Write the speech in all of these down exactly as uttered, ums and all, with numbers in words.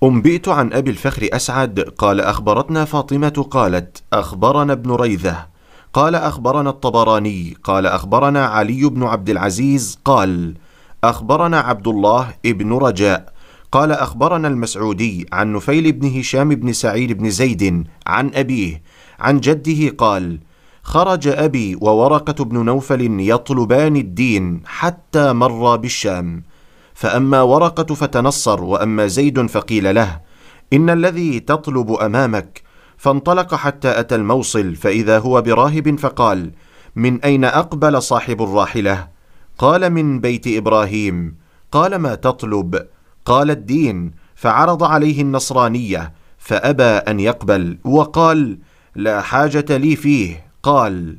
أنبئت عن أبي الفخر أسعد قال أخبرتنا فاطمة قالت أخبرنا ابن ريثة قال أخبرنا الطبراني قال أخبرنا علي بن عبد العزيز قال أخبرنا عبد الله ابن رجاء قال أخبرنا المسعودي عن نفيل بن هشام بن سعيد بن زيد عن أبيه عن جده قال خرج أبي وورقة بن نوفل يطلبان الدين حتى مر بالشام، فأما ورقة فتنصر وأما زيد فقيل له إن الذي تطلب أمامك، فانطلق حتى أتى الموصل فإذا هو براهب فقال من أين أقبل صاحب الراحلة؟ قال من بيت إبراهيم. قال ما تطلب؟ قال الدين، فعرض عليه النصرانية فأبى أن يقبل وقال لا حاجة لي فيه. قال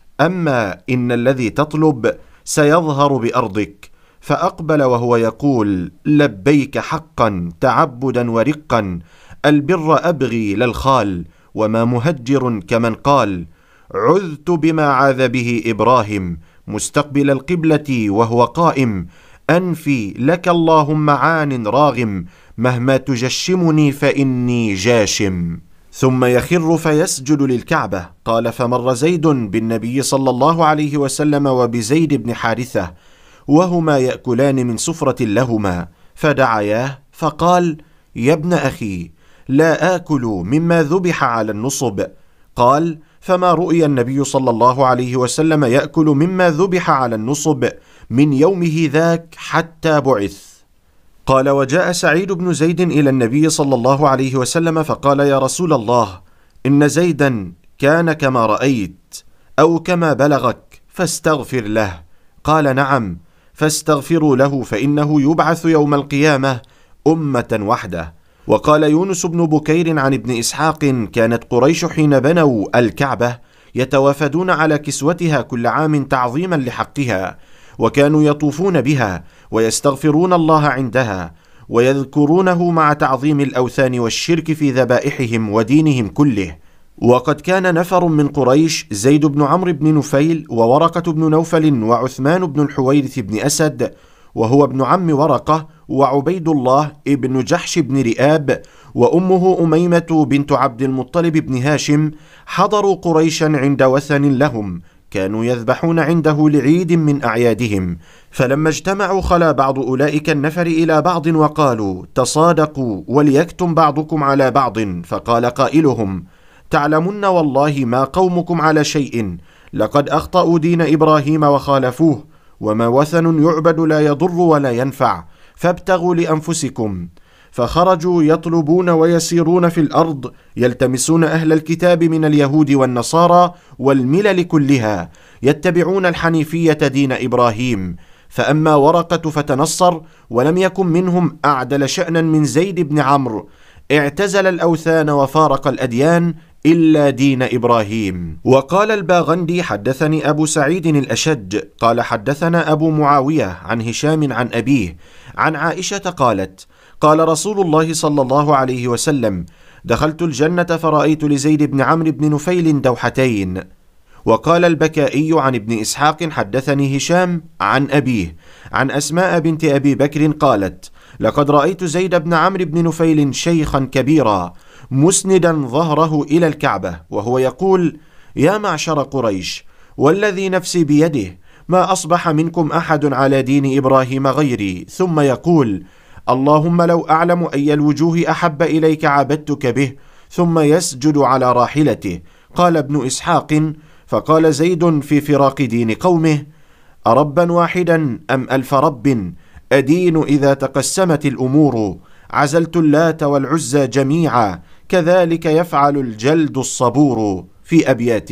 أما إن الذي تطلب سيظهر بأرضك، فأقبل وهو يقول لبيك حقا تعبدا ورقا، البر أبغي للخال وما مهجر كمن قال عذت بما عاذ به إبراهيم مستقبل القبلة وهو قائم، أنفي لك اللهم عان راغم مهما تجشمني فإني جاشم. ثم يخر فيسجد للكعبة. قال فمر زيد بالنبي صلى الله عليه وسلم وبزيد بن حارثة وهما يأكلان من سفرة لهما، فدعياه فقال يا ابن أخي لا آكل مما ذبح على النصب. قال فما رؤي النبي صلى الله عليه وسلم يأكل مما ذبح على النصب من يومه ذاك حتى بعث. قال وجاء سعيد بن زيد إلى النبي صلى الله عليه وسلم فقال يا رسول الله إن زيدا كان كما رأيت أو كما بلغك فاستغفر له. قال نعم، فاستغفروا له فإنه يبعث يوم القيامة أمة وحده. وقال يونس بن بكير عن ابن إسحاق كانت قريش حين بنوا الكعبة يتوافدون على كسوتها كل عام تعظيما لحقها، وكانوا يطوفون بها ويستغفرون الله عندها ويذكرونه مع تعظيم الأوثان والشرك في ذبائحهم ودينهم كله. وقد كان نفر من قريش زيد بن عمرو بن نفيل وورقة بن نوفل وعثمان بن الحويرث بن أسد وهو ابن عم ورقة وعبيد الله ابن جحش بن رئاب وأمه أميمة بنت عبد المطلب بن هاشم حضروا قريشا عند وثن لهم كانوا يذبحون عنده لعيد من أعيادهم، فلما اجتمعوا خلا بعض أولئك النفر إلى بعض وقالوا تصادقوا وليكتم بعضكم على بعض. فقال قائلهم تعلمن والله ما قومكم على شيء، لقد أخطأوا دين إبراهيم وخالفوه، وما وثن يعبد لا يضر ولا ينفع، فابتغوا لأنفسكم. فخرجوا يطلبون ويسيرون في الأرض يلتمسون أهل الكتاب من اليهود والنصارى والملل كلها، يتبعون الحنيفية دين إبراهيم. فأما ورقة فتنصر ولم يكن منهم أعدل شأنا من زيد بن عمرو، اعتزل الأوثان وفارق الأديان إلا دين إبراهيم. وقال الباغندي حدثني أبو سعيد الأشج قال حدثنا أبو معاوية عن هشام عن أبيه عن عائشة قالت قال رسول الله صلى الله عليه وسلم دخلت الجنة فرأيت لزيد بن عمرو بن نفيل دوحتين. وقال البكائي عن ابن إسحاق حدثني هشام عن أبيه عن أسماء بنت أبي بكر قالت لقد رأيت زيد بن عمرو بن نفيل شيخا كبيرا مسندا ظهره إلى الكعبة وهو يقول يا معشر قريش والذي نفسي بيده ما أصبح منكم أحد على دين إبراهيم غيري، ثم يقول اللهم لو أعلم أي الوجوه أحب إليك عبدتك به، ثم يسجد على راحلته. قال ابن إسحاق فقال زيد في فراق دين قومه أربا واحدا أم ألف رب، أدين إذا تقسمت الأمور، عزلت اللات والعزى جميعا، كذلك يفعل الجلد الصبور، في أبيات.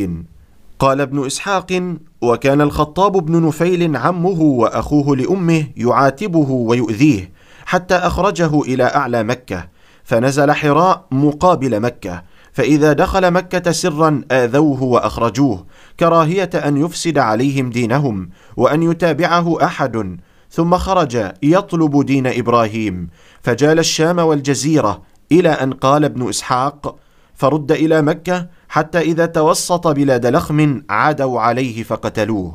قال ابن إسحاق وكان الخطاب بن نفيل عمه وأخوه لأمه يعاتبه ويؤذيه حتى أخرجه إلى أعلى مكة، فنزل حراء مقابل مكة، فإذا دخل مكة سرا آذوه وأخرجوه كراهية أن يفسد عليهم دينهم وأن يتابعه أحد، ثم خرج يطلب دين إبراهيم فجال الشام والجزيرة إلى أن قال ابن إسحاق فرد إلى مكة حتى إذا توسط بلاد لخم عادوا عليه فقتلوه.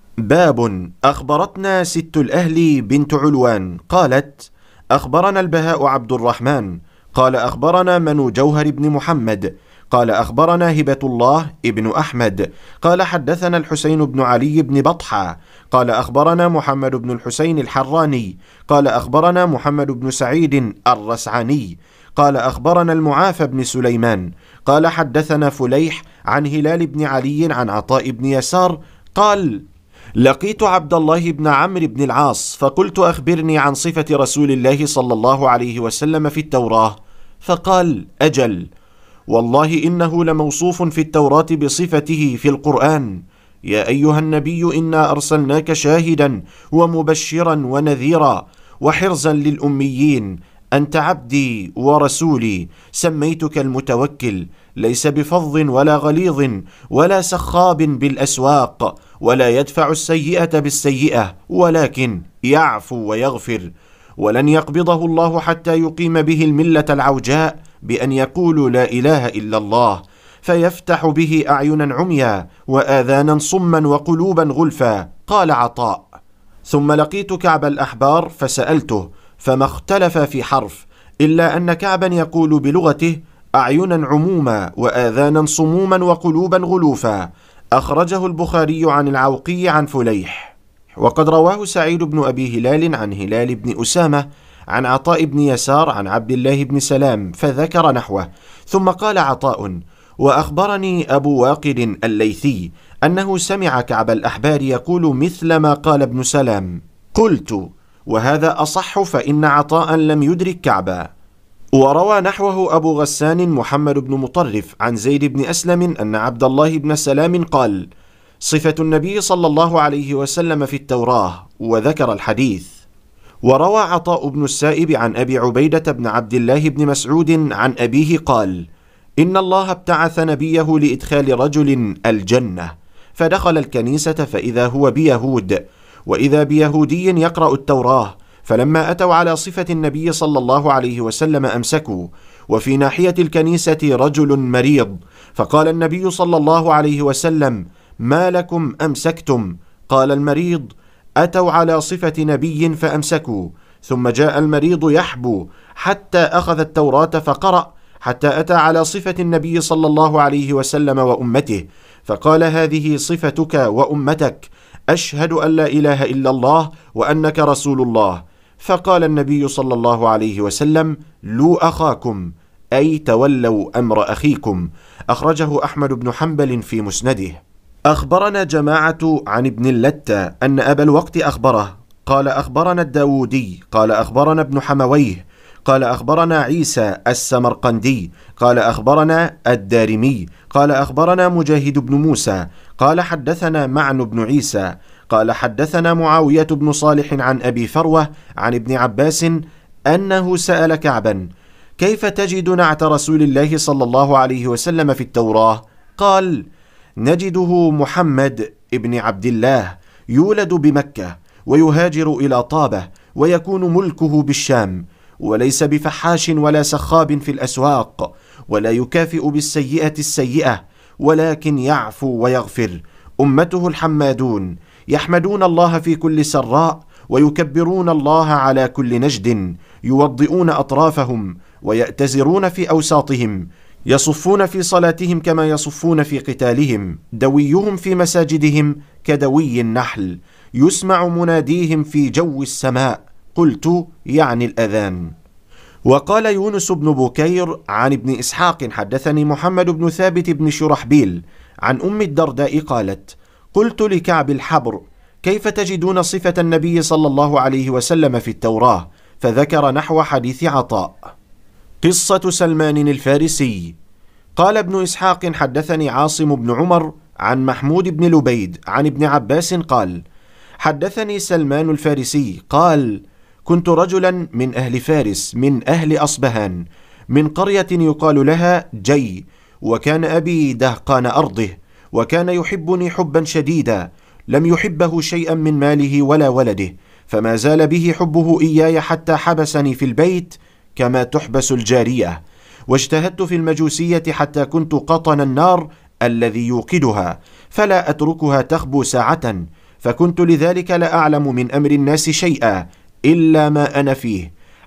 باب أخبرتنا ست الأهل بنت علوان قالت أخبرنا البهاء عبد الرحمن قال أخبرنا منو جوهر بن محمد قال أخبرنا هبة الله ابن أحمد قال حدثنا الحسين بن علي بن بطحة قال أخبرنا محمد بن الحسين الحراني قال أخبرنا محمد بن سعيد الرسعني قال أخبرنا المعافى بن سليمان قال حدثنا فليح عن هلال بن علي عن عطاء بن يسار قال لقيت عبد الله بن عمرو بن العاص فقلت أخبرني عن صفة رسول الله صلى الله عليه وسلم في التوراة، فقال أجل والله إنه لموصوف في التوراة بصفته في القرآن. يا أيها النبي إنا أرسلناك شاهدا ومبشرا ونذيرا وحرزا للأميين أنت عبدي ورسولي سميتك المتوكل ليس بفظ ولا غليظ ولا سخاب بالأسواق ولا يدفع السيئة بالسيئة ولكن يعفو ويغفر، ولن يقبضه الله حتى يقيم به الملة العوجاء بأن يقولوا لا إله إلا الله فيفتح به أعينا عميا وآذانا صما وقلوبا غلفا. قال عطاء ثم لقيت كعب الأحبار فسألته فما اختلف في حرف إلا أن كعبا يقول بلغته أعينا عموما وآذانا صموما وقلوبا غلوفا. أخرجه البخاري عن العوقي عن فليح. وقد رواه سعيد بن أبي هلال عن هلال بن أسامة عن عطاء بن يسار عن عبد الله بن سلام فذكر نحوه، ثم قال عطاء وأخبرني أبو واقد الليثي أنه سمع كعب الأحبار يقول مثل ما قال ابن سلام. قلت وهذا أصح فإن عطاء لم يدرك كعبا. وروى نحوه أبو غسان محمد بن مطرف عن زيد بن أسلم أن عبد الله بن سلام قال صفة النبي صلى الله عليه وسلم في التوراة وذكر الحديث. وروى عطاء بن السائب عن أبي عبيدة بن عبد الله بن مسعود عن أبيه قال إن الله ابتعث نبيه لإدخال رجل الجنة فدخل الكنيسة فإذا هو بيهود وإذا بيهودي يقرأ التوراة، فلما أتوا على صفة النبي صلى الله عليه وسلم أمسكوا، وفي ناحية الكنيسة رجل مريض، فقال النبي صلى الله عليه وسلم ما لكم أمسكتم؟ قال المريض أتوا على صفة نبي فأمسكوا، ثم جاء المريض يحبو حتى أخذ التوراة فقرأ حتى أتى على صفة النبي صلى الله عليه وسلم وأمته فقال هذه صفتك وأمتك أشهد أن لا إله إلا الله وأنك رسول الله. فقال النبي صلى الله عليه وسلم لو أخاكم أي تولوا أمر أخيكم. أخرجه أحمد بن حنبل في مسنده. أخبرنا جماعة عن ابن اللتة أن أبا الوقت أخبره قال أخبرنا الداودي قال أخبرنا ابن حمويه قال أخبرنا عيسى السمرقندي قال أخبرنا الدارمي قال أخبرنا مجاهد بن موسى قال حدثنا معن بن عيسى قال حدثنا معاوية بن صالح عن أبي فروة عن ابن عباس أنه سأل كعبا كيف تجد نعت رسول الله صلى الله عليه وسلم في التوراة؟ قال نجده محمد ابن عبد الله يولد بمكة ويهاجر إلى طابة ويكون ملكه بالشام، وليس بفحاش ولا سخاب في الأسواق ولا يكافئ بالسيئة السيئة ولكن يعفو ويغفر. أمته الحمادون يحمدون الله في كل سراء ويكبرون الله على كل نجد، يوضئون أطرافهم ويأتزرون في أوساطهم، يصفون في صلاتهم كما يصفون في قتالهم، دويهم في مساجدهم كدوي النحل، يسمع مناديهم في جو السماء. قلت يعني الأذان. وقال يونس بن بكير عن ابن إسحاق حدثني محمد بن ثابت بن شرحبيل عن أم الدرداء قالت قلت لكعب الحبر كيف تجدون صفة النبي صلى الله عليه وسلم في التوراة؟ فذكر نحو حديث عطاء. قصة سلمان الفارسي. قال ابن إسحاق حدثني عاصم بن عمر عن محمود بن لبيد عن ابن عباس قال حدثني سلمان الفارسي قال كنت رجلا من أهل فارس من أهل أصبهان من قرية يقال لها جي، وكان أبي دهقان أرضه، وكان يحبني حبا شديدا لم يحبه شيئا من ماله ولا ولده، فما زال به حبه إياي حتى حبسني في البيت كما تحبس الجارية، واجتهدت في المجوسية حتى كنت قطن النار الذي يوقدها فلا أتركها تخبو ساعة، فكنت لذلك لا أعلم من أمر الناس شيئا إلا ما أنا فيه،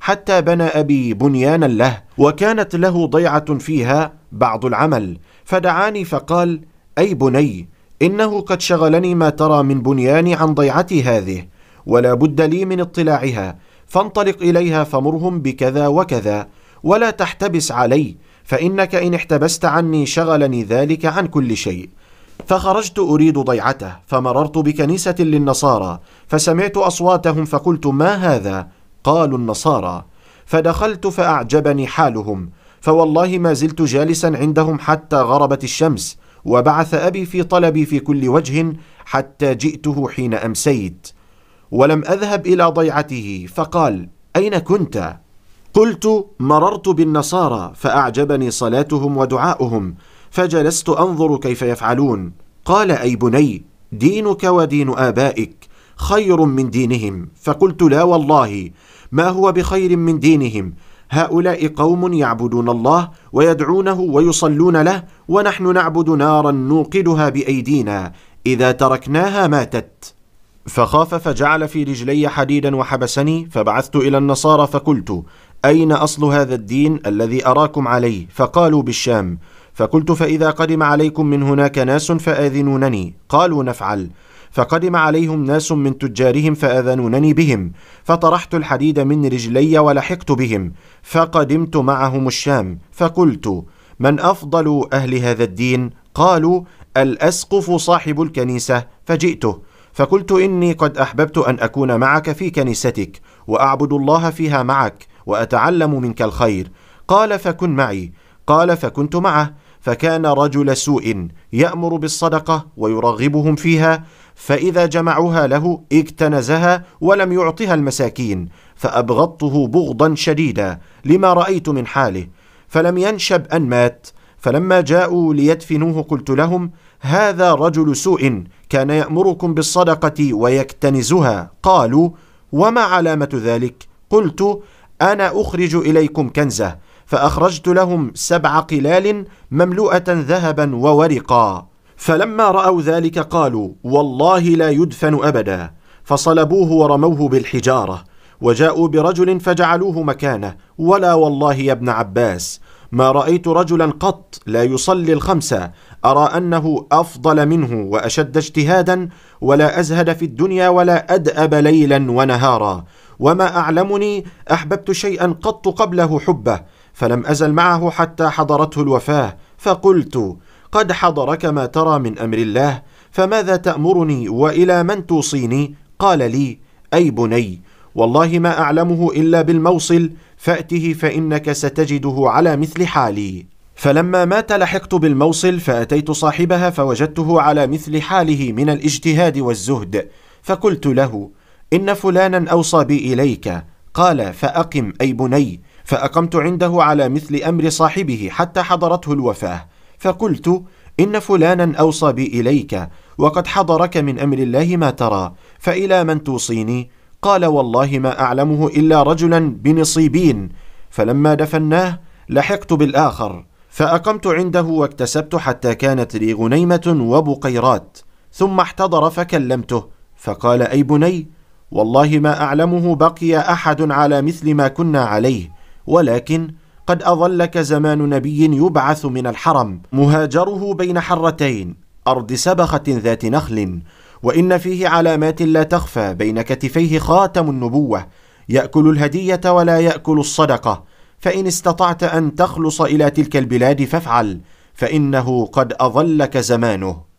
حتى بنى أبي بنيانا له، وكانت له ضيعة فيها بعض العمل، فدعاني فقال: أي بني، إنه قد شغلني ما ترى من بنياني عن ضيعتي هذه، ولا بد لي من اطلاعها، فانطلق إليها فمرهم بكذا وكذا، ولا تحتبس علي، فإنك إن احتبست عني شغلني ذلك عن كل شيء. فخرجت أريد ضيعته، فمررت بكنيسة للنصارى، فسمعت أصواتهم، فقلت: ما هذا؟ قالوا: النصارى. فدخلت فأعجبني حالهم، فوالله ما زلت جالسا عندهم حتى غربت الشمس، وبعث أبي في طلبي في كل وجه حتى جئته حين أمسيت، ولم أذهب إلى ضيعته. فقال: أين كنت؟ قلت: مررت بالنصارى، فأعجبني صلاتهم ودعاؤهم، فجلست أنظر كيف يفعلون. قال: أي بني، دينك ودين آبائك خير من دينهم. فقلت: لا والله، ما هو بخير من دينهم، هؤلاء قوم يعبدون الله ويدعونه ويصلون له، ونحن نعبد نارا نوقدها بأيدينا، إذا تركناها ماتت. فخاف فجعل في رجلي حديدا وحبسني، فبعثت إلى النصارى فقلت: أين أصل هذا الدين الذي أراكم عليه؟ فقالوا: بالشام. فقلت: فإذا قدم عليكم من هناك ناس فآذنونني. قالوا: نفعل. فقدم عليهم ناس من تجارهم فآذنونني بهم، فطرحت الحديد من رجلي ولحقت بهم، فقدمت معهم الشام. فقلت: من أفضل أهل هذا الدين؟ قالوا: الأسقف صاحب الكنيسة. فجئته فقلت: إني قد أحببت أن أكون معك في كنيستك، وأعبد الله فيها معك، وأتعلم منك الخير. قال: فكن معي. قال: فكنت معه، فكان رجل سوء، يأمر بالصدقة ويرغبهم فيها، فإذا جمعوها له اكتنزها ولم يعطها المساكين، فأبغضته بغضا شديدا لما رأيت من حاله، فلم ينشب أن مات. فلما جاءوا ليدفنوه قلت لهم: هذا رجل سوء كان يأمركم بالصدقة ويكتنزها. قالوا: وما علامة ذلك؟ قلت: أنا أخرج إليكم كنزه. فأخرجت لهم سبع قلال مملوءة ذهبا وورقا، فلما رأوا ذلك قالوا: والله لا يدفن أبدا. فصلبوه ورموه بالحجارة، وجاءوا برجل فجعلوه مكانه. ولا والله يا ابن عباس، ما رأيت رجلا قط لا يصلي الخمسة أرى أنه أفضل منه وأشد اجتهادا، ولا أزهد في الدنيا، ولا أدأب ليلا ونهارا. وما أعلمني أحببت شيئا قط قبله حبه، فلم أزل معه حتى حضرته الوفاة. فقلت: قد حضرك ما ترى من أمر الله، فماذا تأمرني وإلى من توصيني؟ قال لي: أي بني، والله ما أعلمه إلا بالموصل، فأته فإنك ستجده على مثل حالي. فلما مات لحقت بالموصل، فأتيت صاحبها فوجدته على مثل حاله من الاجتهاد والزهد، فقلت له: إن فلانا أوصى بي إليك. قال: فأقم أي بني. فأقمت عنده على مثل أمر صاحبه حتى حضرته الوفاة. فقلت: إن فلانا أوصى بي إليك، وقد حضرك من أمر الله ما ترى، فإلى من توصيني؟ قال: والله ما أعلمه إلا رجلا بنصيبين. فلما دفناه لحقت بالآخر، فأقمت عنده واكتسبت حتى كانت لي غنيمة وبقيرات، ثم احتضر فكلمته، فقال: أي بني، والله ما أعلمه بقي أحد على مثل ما كنا عليه، ولكن قد أظلك زمان نبي يبعث من الحرم، مهاجره بين حرتين، أرض سبخة ذات نخل، وإن فيه علامات لا تخفى، بين كتفيه خاتم النبوة، يأكل الهدية ولا يأكل الصدقة، فإن استطعت أن تخلص إلى تلك البلاد فافعل، فإنه قد أظلك زمانه.